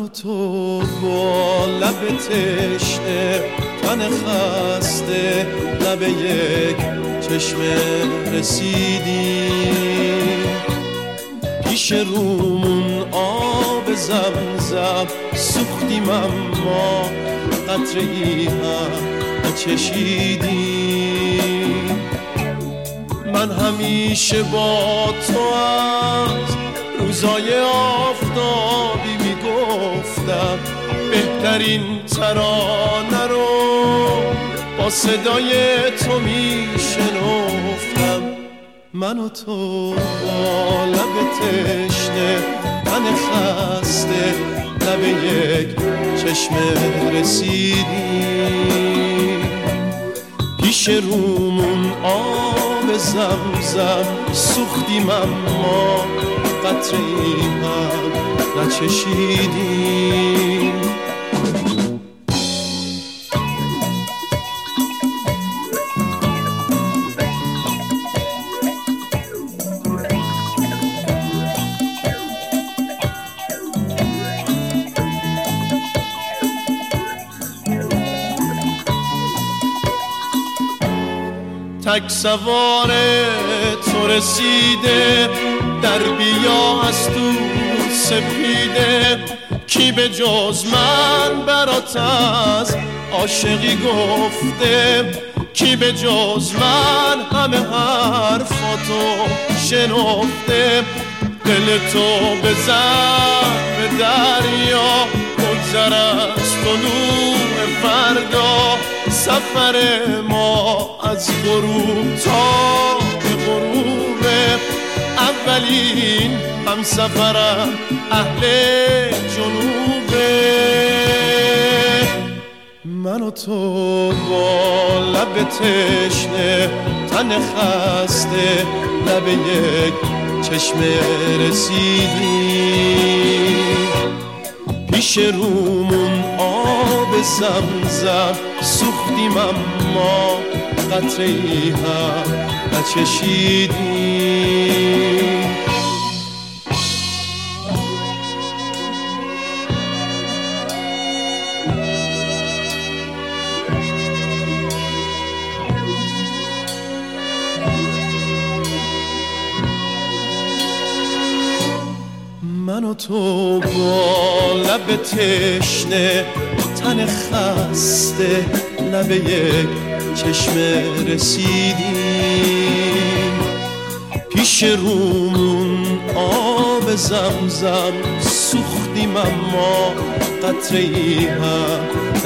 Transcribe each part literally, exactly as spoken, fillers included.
تو با لب تشنه تن خسته لب یک چشمه رسیدیم پیش رومون آب زمزم سوختیم اما قطره ای هم نچشیدیم من همیشه با تو از روزای آفتابی میگفتم بهترین ترانه رو با صدای تو میشنفتم من و تو با لب تشنه تن خسته لب یک چشمه رسیدیم پیش رومون آب زمزم سوختیم اما قطره‌ای هم نچشیدیم تک سوار تو رسیده در بیا از تو سپیده کی به جز من برات از عاشقی گفته کی به جز من همه حرفاتو شنفته دل تو بزن به دریا بگذر از تو نور فردا سفر ما از غروب تا به غروبه اولین هم سفرم اهل جنوبه من و تو با لب تشنه تن خسته لب یک چشمه رسیدیم پیش رومون آب زمزم سوختیم اما قطره‌ای هم نچشیدیم من و تو با لب تشنه تن خسته لب یک چشمه رسیدیم پیش رومون آب زمزم سوختیم اما قطره‌ای هم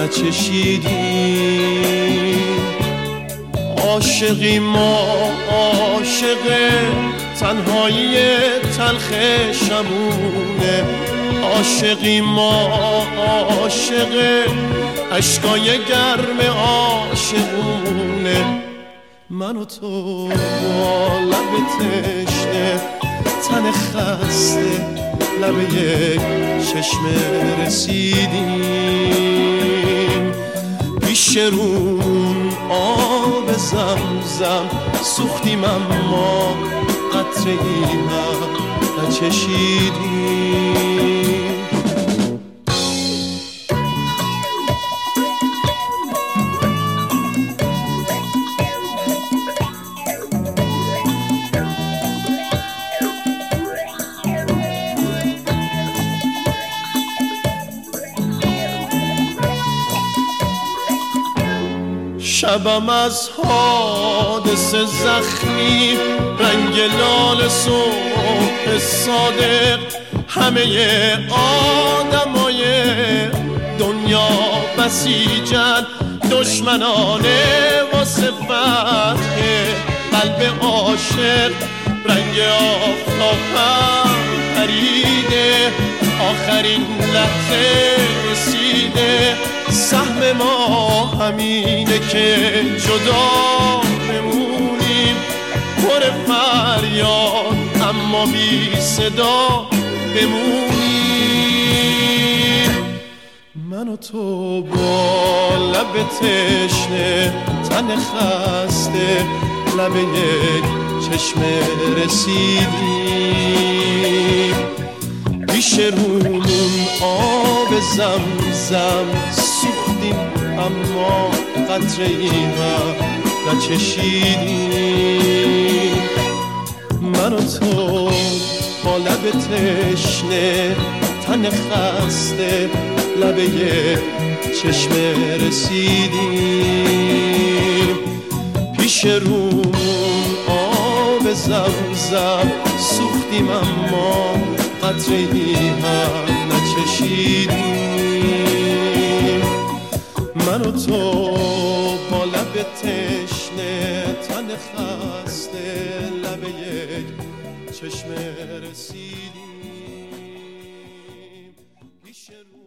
نچشیدیم عاشقی ما عاشق تنهایی تلخ شمونه عاشقی ما عاشق اشکای گرم عاشقونه من و تو با لب تشنه تن خسته لب یک چشمه رسیدیم پیش رومون آب زمزم سوختیم اما قطره‌ای هم نچشیدیم شبم از حادث زخمی رنگ لال صبح صادق همه آدمای دنیا بسیجن دشمنانه واسه فتح قلب عاشق رنگ آفتابم پریده آخرین لحظه رسیده سهم ما همینه که جدا بمونیم پر فریاد اما بی صدا بمونیم من و تو با لب تشنه تن خسته لب یک چشمه رسیدیم پیش رومون آب زمزم سوختیم اما قطره ای هم نچشیدیم. من و تو با لب تشنه تن خسته لب یک چشمه رسیدیم. پیش رومون آب زمزم سوختیم اما قطره ای هم نچشیدیم. من و تو با لب تشنه تن خسته لب یک چشمه رسیدیم. پیش رو